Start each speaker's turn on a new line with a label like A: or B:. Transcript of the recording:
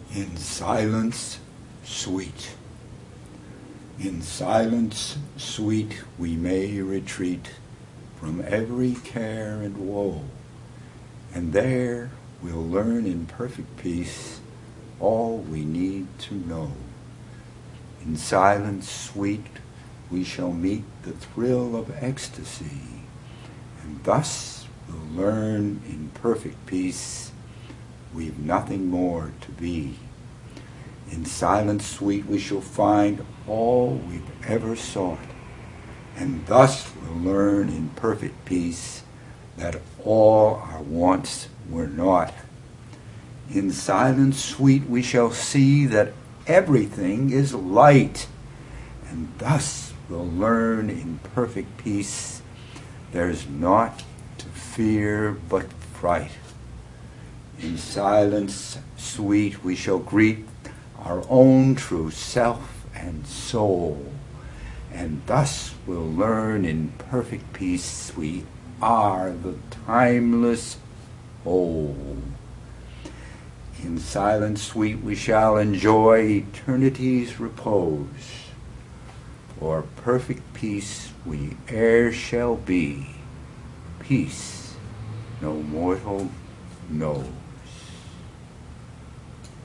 A: In silence sweet. In silence sweet we may retreat from every care and woe, and there we'll learn in perfect peace all we need to know. In silence sweet we shall meet the thrill of ecstasy, and thus we'll learn in perfect peace we've nothing more to be. In silence sweet we shall find all we've ever sought, and thus we'll learn in perfect peace that all our wants were naught. In silence sweet we shall see that everything is light, and thus we'll learn in perfect peace there's naught to fear but fright. In silence sweet we shall greet our own true self and soul, and thus we'll learn in perfect peace we are the timeless whole. In silence sweet we shall enjoy eternity's repose, for perfect peace we e'er shall be, peace no mortal know.